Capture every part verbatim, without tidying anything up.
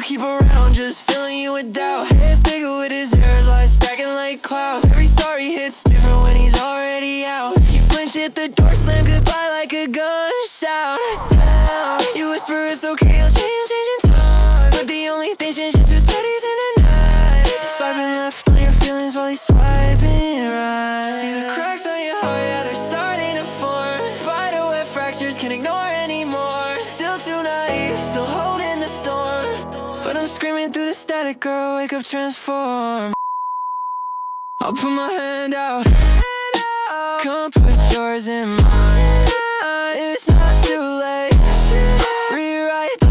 keep around, just filling you with doubt. Head bigger with his hairs, like stacking like clouds. Every story hits different when he's already out. You flinch at the door, slam goodbye like a gunshot. Sound. You whisper it's okay, I'll change, change in time. But the only thing changed is who's petties in the night. Swiping left on your feelings while he's swiping right. See the cracks on your heart, yeah, they're starting to form. Spiderweb fractures, can't ignore anymore. Still too naive, still holding the storm. But I'm screaming through the static, girl, wake up, transform. I'll put my hand out, come put yours in mine. It's not too late, rewrite the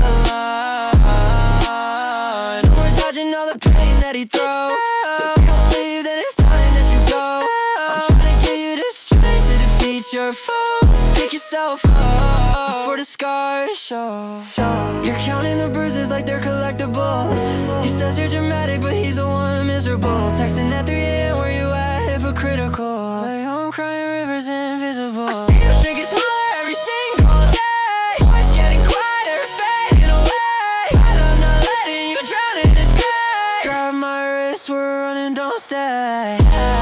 line. We're dodging all the pain that he throws. If you don't leave, then it's time that you go. I'm trying to give you the strength to defeat your foes. Pick yourself up before the scars show. You're counting the bruises like they're collectibles. He says you're dramatic, but he's the one miserable. Texting at three a m, where you at? Hypocritical. Lay home crying rivers invisible. I see you drinking smaller every single day. Voice getting quieter, fading away. But I'm not letting you drown in this gray. Grab my wrist, we're running, don't stay.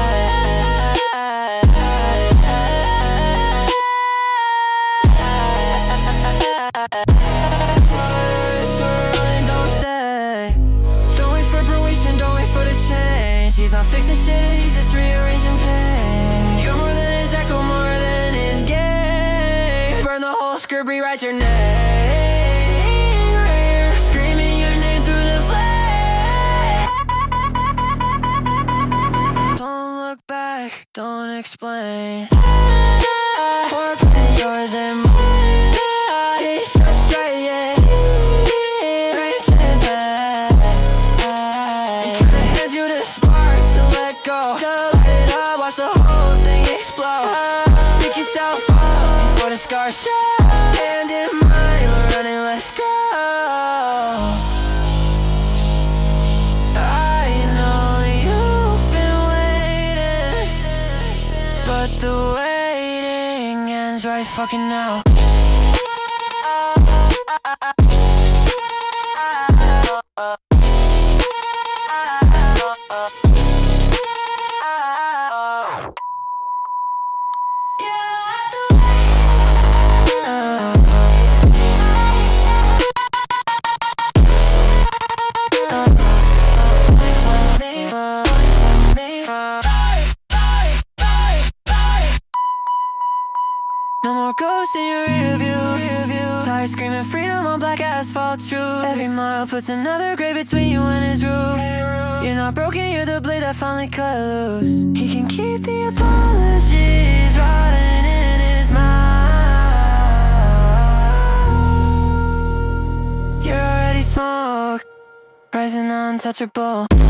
He's not fixing shit, he's just rearranging pain. You're more than his echo, more than his game. Burn the whole script, rewrite your name. Screaming your name through the flame. Don't look back, don't explain. Or put yours in mine. It's just right, yeah. Reaching back. Gonna hand you the spark to let go. Just light it up, watch the whole thing explode. Pick yourself up before the scars show. Hand in mine, we're running, let's go. I know you've been waiting, but the waiting ends right fucking now. No more ghosts in your rear view. Tired screaming freedom on black asphalt truth. Every mile puts another grave between you and his roof. You're not broken, you're the blade that finally cut loose. He can keep the apologies rotting in his mouth. You're already smoke, rising untouchable.